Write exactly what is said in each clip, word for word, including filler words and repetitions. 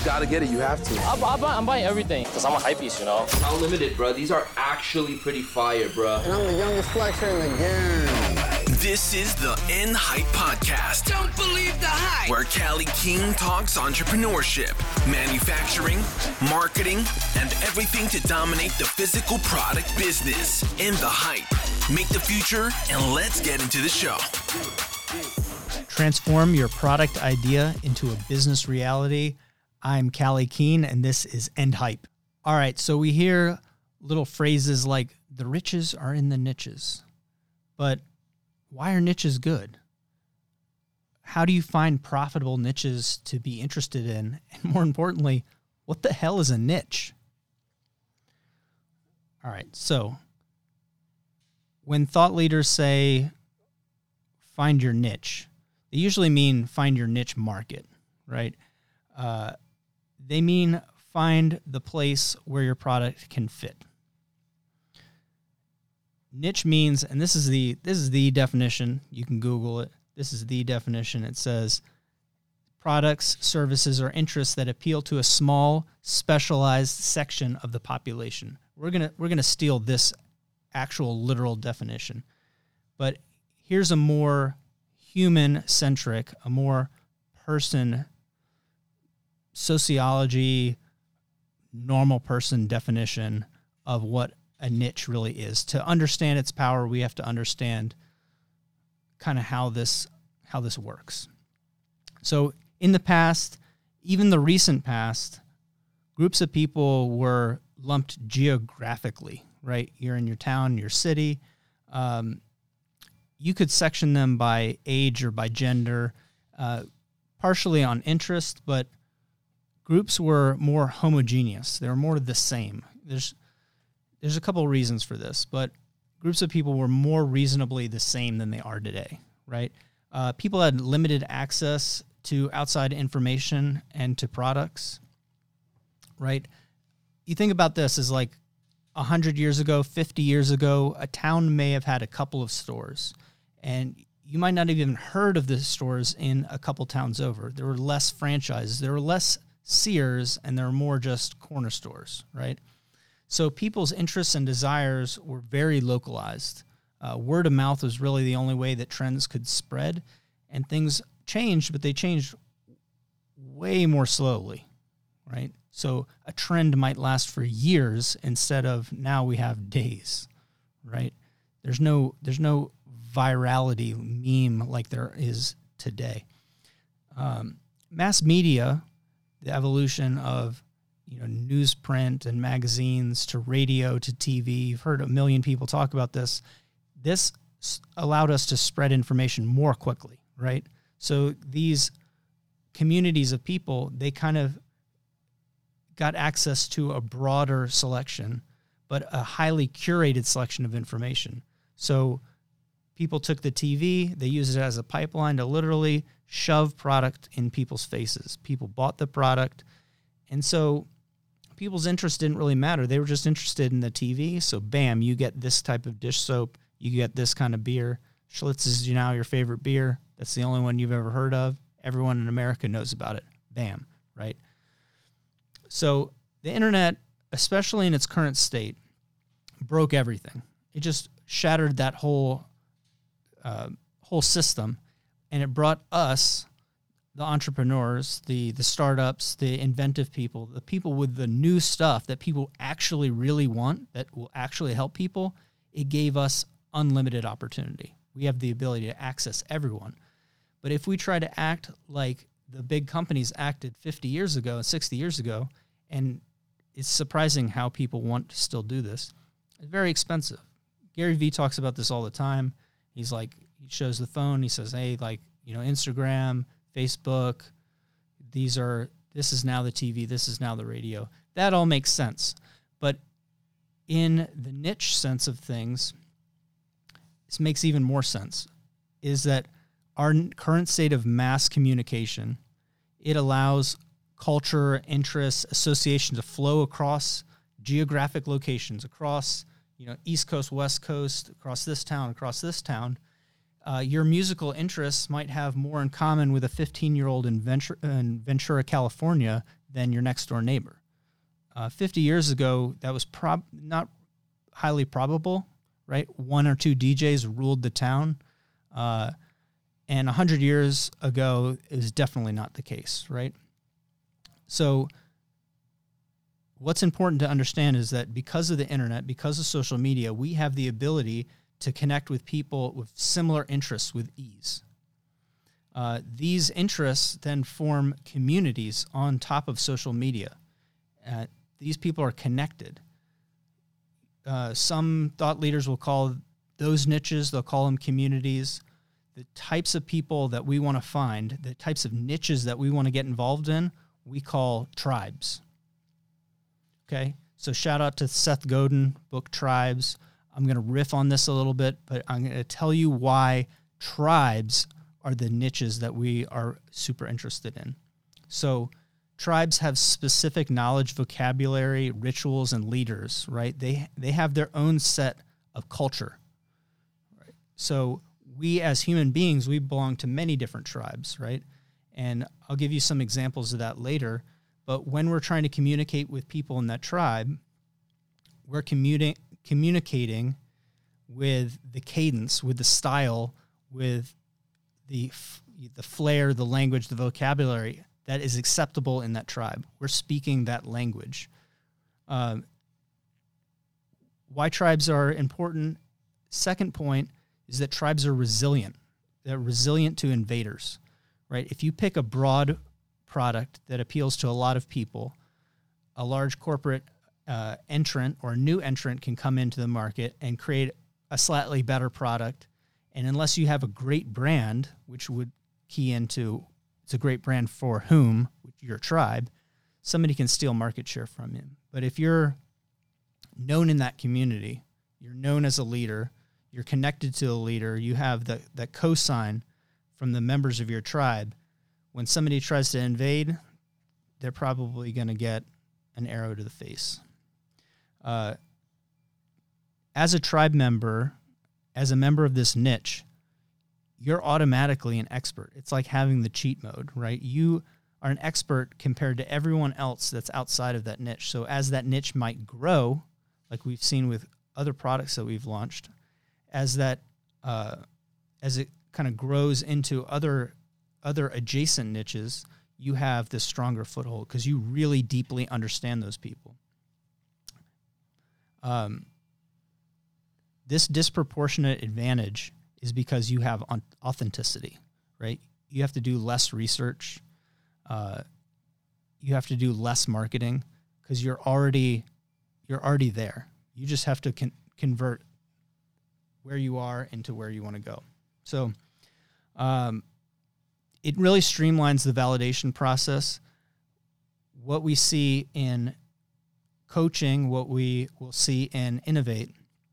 gotta get it. You have to. I'll, I'll buy, I'm buying everything because I'm a hypebeast, you know. How limited, bro? These are actually pretty fire, bro. And I'm the youngest flexer in the game. This is the N Hype Podcast. Don't believe the hype. Where Callie King talks entrepreneurship, manufacturing, marketing, and everything to dominate the physical product business. In the hype. Make the future, and let's get into the show. Transform your product idea into a business reality. I'm Callie Keen, and this is End Hype. All right, so we hear little phrases like, the riches are in the niches. But why are niches good? How do you find profitable niches to be interested in? And more importantly, what the hell is a niche? All right, so when thought leaders say, find your niche, they usually mean find your niche market, right? Uh, they mean find the place where your product can fit. Niche means, and this is the this is the definition. You can Google it. This is the definition. It says products, services, or interests that appeal to a small, specialized section of the population. We're gonna we're gonna steal this actual literal definition, but here's a more human-centric, a more person, sociology, normal person definition of what a niche really is. To understand its power, we have to understand kind of how this how this works. So in the past, even the recent past, groups of people were lumped geographically, right? You're in your town, your city. Um, you could section them by age or by gender, uh, partially on interest, but groups were more homogeneous. They were more the same. There's there's a couple of reasons for this, but groups of people were more reasonably the same than they are today, right? Uh, people had limited access to outside information and to products, right? You think about this as like one hundred years ago, fifty years ago, a town may have had a couple of stores, and you might not have even heard of the stores in a couple towns over. There were less franchises. There were less Sears, and there were more just corner stores, right? So people's interests and desires were very localized. Uh, word of mouth was really the only way that trends could spread, and things changed, but they changed way more slowly, right? So a trend might last for years instead of now we have days, right? There's no there's no virality meme like there is today. Um, mass media, the evolution of you know newsprint and magazines to radio to T V. You've heard a million people talk about this. This allowed us to spread information more quickly, right? So these communities of people, they kind of got access to a broader selection, but a highly curated selection of information. So people took the T V, they used it as a pipeline to literally shove product in people's faces. People bought the product, and so people's interest didn't really matter. They were just interested in the T V, so bam, you get this type of dish soap, you get this kind of beer. Schlitz is now your favorite beer. That's the only one you've ever heard of. Everyone in America knows about it. Bam, right? So the internet, especially in its current state, broke everything. It just shattered that whole uh, whole system, and it brought us, the entrepreneurs, the the startups, the inventive people, the people with the new stuff that people actually really want, that will actually help people. It gave us unlimited opportunity. We have the ability to access everyone. But if we try to act like the big companies acted fifty years ago, sixty years ago, and it's surprising how people want to still do this, it's very expensive. Gary Vee talks about this all the time. He's like, he shows the phone, he says, hey, like, you know, Instagram, Facebook, these are, this is now the T V, this is now the radio. That all makes sense. But in the niche sense of things, this makes even more sense, is that our current state of mass communication, it allows culture, interests, association to flow across geographic locations, across, you know, East Coast, West Coast, across this town, across this town. Uh, your musical interests might have more in common with a fifteen-year-old in Ventura, in Ventura, California than your next door neighbor. Uh, fifty years ago, that was prob not highly probable, right? One or two D Js ruled the town. Uh, and one hundred years ago is definitely not the case, right? So what's important to understand is that because of the internet, because of social media, we have the ability to connect with people with similar interests with ease. Uh, these interests then form communities on top of social media. Uh, these people are connected. Uh, some thought leaders will call those niches, they'll call them communities. The types of people that we want to find, the types of niches that we want to get involved in, we call tribes. Okay, so shout out to Seth Godin, book Tribes. I'm going to riff on this a little bit, but I'm going to tell you why tribes are the niches that we are super interested in. So tribes have specific knowledge, vocabulary, rituals, and leaders, right? They they have their own set of culture. Right? So we as human beings, we belong to many different tribes, right? And I'll give you some examples of that later. But when we're trying to communicate with people in that tribe, we're communi- communicating with the cadence, with the style, with the f- the flair, the language, the vocabulary that is acceptable in that tribe. We're speaking that language. Um, why tribes are important? Second point is that tribes are resilient. They're resilient to invaders, right? If you pick a broad product that appeals to a lot of people, a large corporate uh, entrant or a new entrant can come into the market and create a slightly better product. And unless you have a great brand, which would key into it's a great brand for whom, your tribe, somebody can steal market share from you. But if you're known in that community, you're known as a leader, you're connected to a leader, you have the, that cosign from the members of your tribe, when somebody tries to invade, they're probably going to get an arrow to the face. Uh, as a tribe member, as a member of this niche, you're automatically an expert. It's like having the cheat mode, right? You are an expert compared to everyone else that's outside of that niche. So as that niche might grow, like we've seen with other products that we've launched, as that uh, as it kind of grows into other other adjacent niches, you have this stronger foothold because you really deeply understand those people. Um, this disproportionate advantage is because you have on- authenticity, right? You have to do less research. Uh, you have to do less marketing because you're already you're already there. You just have to con- convert where you are into where you want to go. So um, it really streamlines the validation process. What we see in coaching, what we will see in Innovate,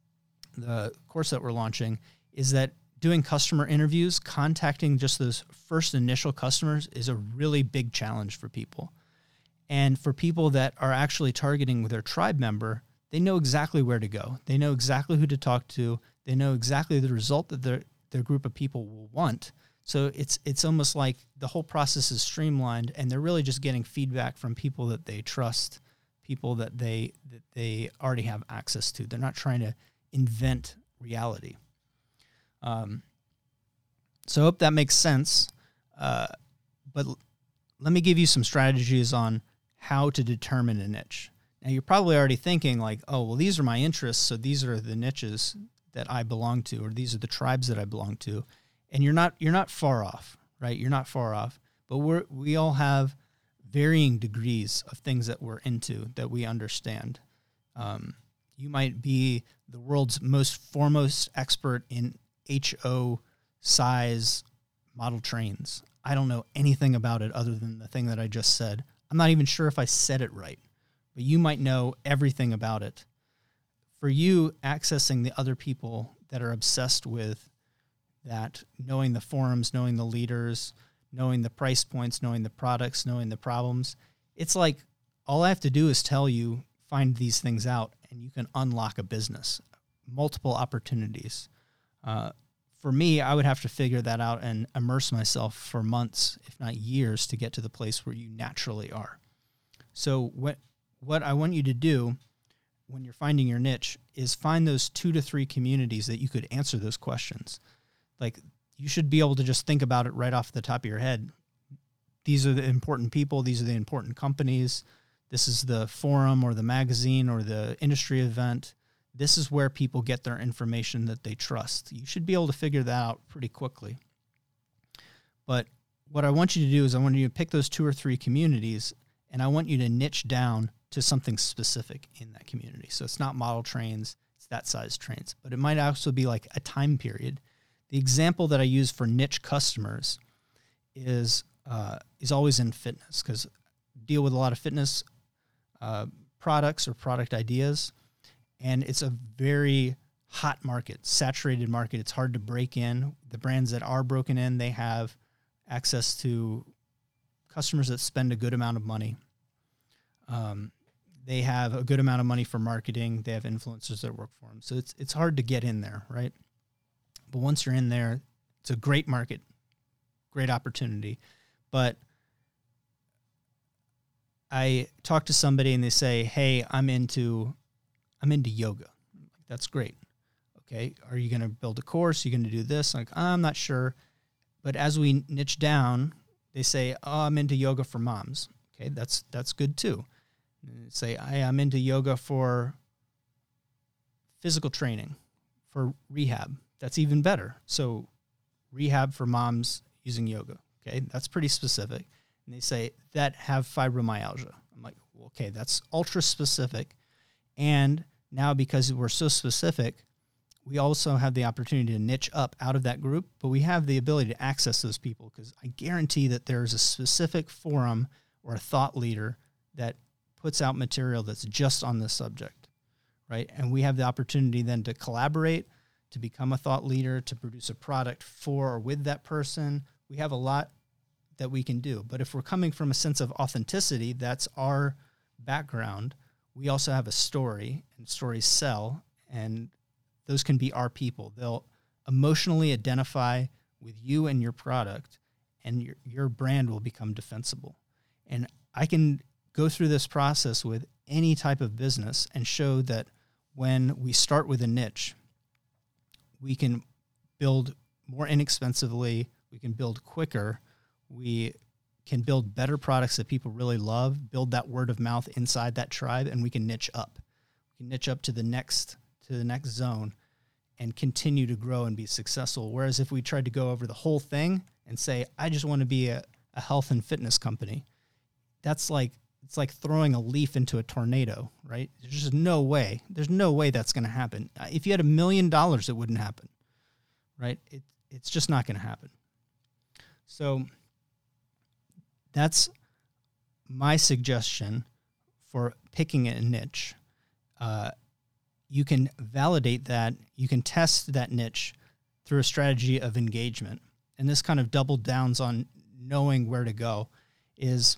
the course that we're launching, is that doing customer interviews, contacting just those first initial customers is a really big challenge for people. And for people that are actually targeting with their tribe member, they know exactly where to go. They know exactly who to talk to. They know exactly the result that their their group of people will want. So it's it's almost like the whole process is streamlined, and they're really just getting feedback from people that they trust, people that they that they already have access to. They're not trying to invent reality. Um, so I hope that makes sense. Uh, but l- let me give you some strategies on how to determine a niche. Now, you're probably already thinking like, oh, well, these are my interests, so these are the niches that I belong to, or these are the tribes that I belong to. And you're not you're not far off, right? You're not far off. But we're we all have varying degrees of things that we're into, that we understand. Um, you might be the world's most foremost expert in H O size model trains. I don't know anything about it other than the thing that I just said. I'm not even sure if I said it right, but you might know everything about it. For you, accessing the other people that are obsessed with that, knowing the forums, knowing the leaders, knowing the price points, knowing the products, knowing the problems, it's like all I have to do is tell you, find these things out, and you can unlock a business, multiple opportunities. Uh, for me, I would have to figure that out and immerse myself for months, if not years, to get to the place where you naturally are. So what what I want you to do when you're finding your niche is find those two to three communities that you could answer those questions. Like, you should be able to just think about it right off the top of your head. These are the important people. These are the important companies. This is the forum or the magazine or the industry event. This is where people get their information that they trust. You should be able to figure that out pretty quickly. But what I want you to do is I want you to pick those two or three communities, and I want you to niche down to something specific in that community. So it's not model trains, it's that size trains, but it might also be like a time period. The example that I use for niche customers is uh, is always in fitness, because I deal with a lot of fitness uh, products or product ideas, and it's a very hot market, saturated market. It's hard to break in. The brands that are broken in, they have access to customers that spend a good amount of money. Um, they have a good amount of money for marketing. They have influencers that work for them. So it's it's hard to get in there, right? But once you're in there, it's a great market, great opportunity. But I talk to somebody and they say, "Hey, I'm into I'm into yoga." That's great. Okay, are you going to build a course? Are you going to do this? I'm like, I'm not sure. But as we niche down, they say, "Oh, I'm into yoga for moms." Okay, that's that's good too. And say, "I am into yoga for physical training, for rehab." That's even better. So, rehab for moms using yoga. Okay, that's pretty specific. And they say that have fibromyalgia. I'm like, well, okay, that's ultra specific. And now, because we're so specific, we also have the opportunity to niche up out of that group, but we have the ability to access those people, because I guarantee that there's a specific forum or a thought leader that puts out material that's just on this subject, right? And we have the opportunity then to collaborate, to become a thought leader, to produce a product for or with that person. We have a lot that we can do. But if we're coming from a sense of authenticity, that's our background, we also have a story, and stories sell, and those can be our people. They'll emotionally identify with you and your product, and your, your brand will become defensible. And I can go through this process with any type of business and show that when we start with a niche, we can build more inexpensively, we can build quicker, we can build better products that people really love, build that word of mouth inside that tribe, and we can niche up. We can niche up to the next to the next zone and continue to grow and be successful. Whereas if we tried to go over the whole thing and say, I just want to be a, a health and fitness company, that's like, it's like throwing a leaf into a tornado, right? There's just no way. There's no way that's going to happen. If you had a million dollars, it wouldn't happen, right? It, it's just not going to happen. So that's my suggestion for picking a niche. Uh, you can validate that. You can test that niche through a strategy of engagement. And this kind of double downs on knowing where to go is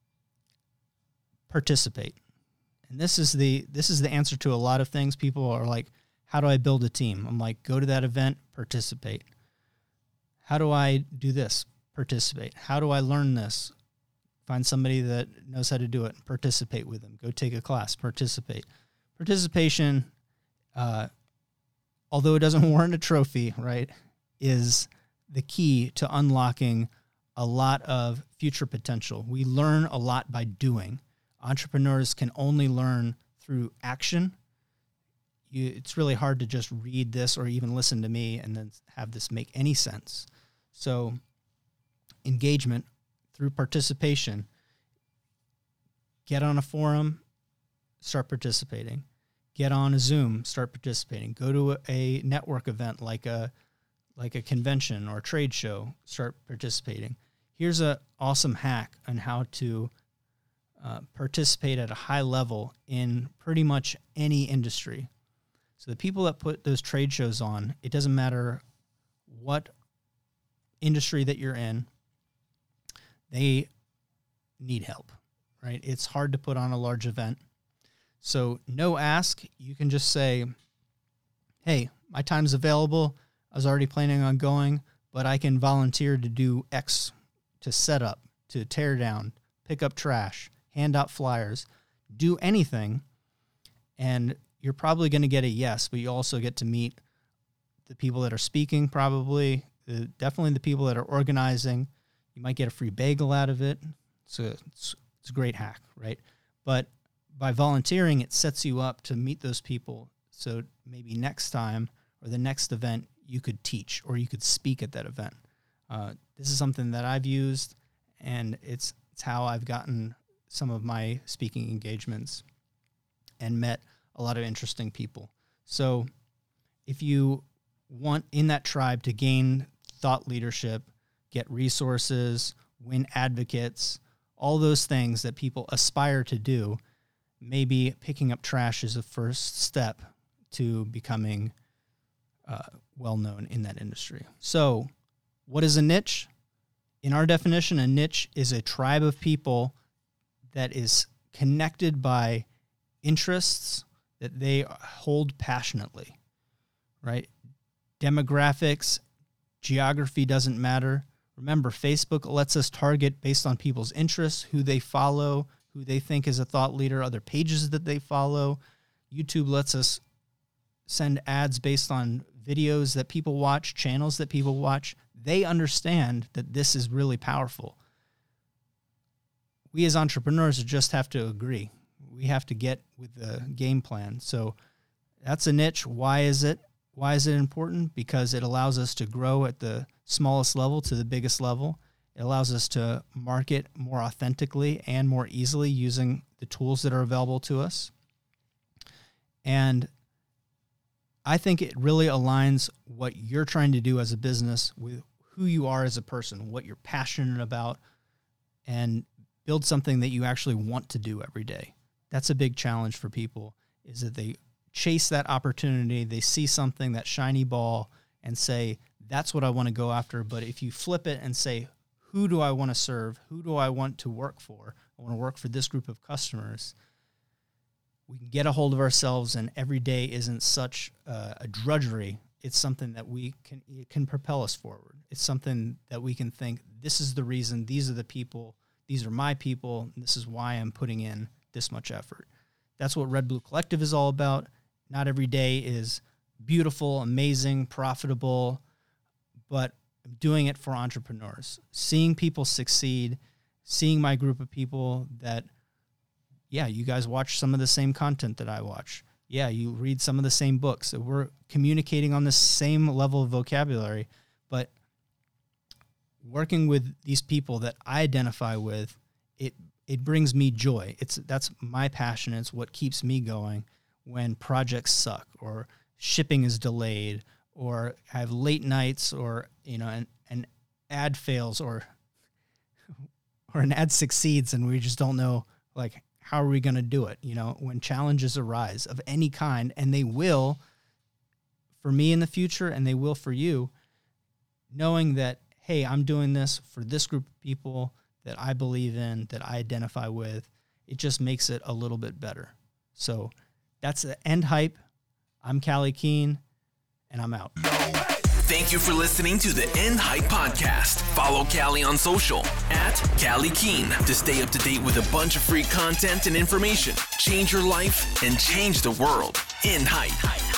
participate. And this is the this is the answer to a lot of things. People are like, how do I build a team? I'm like, go to that event, participate. How do I do this? Participate. How do I learn this? Find somebody that knows how to do it. Participate with them. Go take a class. Participate. Participation, uh, although it doesn't warrant a trophy, right, is the key to unlocking a lot of future potential. We learn a lot by doing. Entrepreneurs can only learn through action. You, it's really hard to just read this or even listen to me and then have this make any sense. So engagement through participation. Get on a forum, start participating. Get on a Zoom, start participating. Go to a, a network event like a like a convention or a trade show, start participating. Here's an awesome hack on how to uh, participate at a high level in pretty much any industry. So the people that put those trade shows on, it doesn't matter what industry that you're in, they need help, right? It's hard to put on a large event. So no ask, you can just say, hey, my time's available. I was already planning on going, but I can volunteer to do X, to set up, to tear down, pick up trash, hand out flyers, do anything, and you're probably going to get a yes, but you also get to meet the people that are speaking, probably, the, definitely the people that are organizing. You might get a free bagel out of it. It's a, it's, it's a great hack, right? But by volunteering, it sets you up to meet those people. So maybe next time or the next event, you could teach or you could speak at that event. Uh, this is something that I've used, and it's it's how I've gotten some of my speaking engagements and met a lot of interesting people. So if you want in that tribe to gain thought leadership, get resources, win advocates, all those things that people aspire to do, maybe picking up trash is a first step to becoming uh, well-known in that industry. So what is a niche? In our definition, a niche is a tribe of people that is connected by interests that they hold passionately, right? Demographics, geography doesn't matter. Remember, Facebook lets us target based on people's interests, who they follow, who they think is a thought leader, other pages that they follow. YouTube lets us send ads based on videos that people watch, channels that people watch. They understand that this is really powerful. We as entrepreneurs just have to agree. We have to get with the game plan. So that's a niche. Why is it? Why is it important? Because it allows us to grow at the smallest level to the biggest level. It allows us to market more authentically and more easily using the tools that are available to us. And I think it really aligns what you're trying to do as a business with who you are as a person, what you're passionate about, and build something that you actually want to do every day. That's a big challenge for people, is that they chase that opportunity, they see something, that shiny ball, and say, that's what I want to go after. But if you flip it and say, who do I want to serve? Who do I want to work for? I want to work for this group of customers. We can get a hold of ourselves, and every day isn't such uh, a drudgery. It's something that we can, it can propel us forward. It's something that we can think, this is the reason, these are the people, these are my people, and this is why I'm putting in this much effort. That's what Red Blue Collective is all about. Not every day is beautiful, amazing, profitable, but I'm doing it for entrepreneurs. Seeing people succeed, seeing my group of people that, yeah, you guys watch some of the same content that I watch. Yeah, you read some of the same books. We're communicating on the same level of vocabulary, but working with these people that I identify with, it it brings me joy. It's that's my passion. It's what keeps me going when projects suck or shipping is delayed or I have late nights or, you know, an, an ad fails or or an ad succeeds and we just don't know, like, how are we going to do it? You know, when challenges arise of any kind, and they will for me in the future and they will for you, knowing that, hey, I'm doing this for this group of people that I believe in, that I identify with, it just makes it a little bit better. So that's the End Hype. I'm Callie Keene, and I'm out. Thank you for listening to the End Hype Podcast. Follow Callie on social at Callie Keene to stay up to date with a bunch of free content and information. Change your life and change the world. End Hype.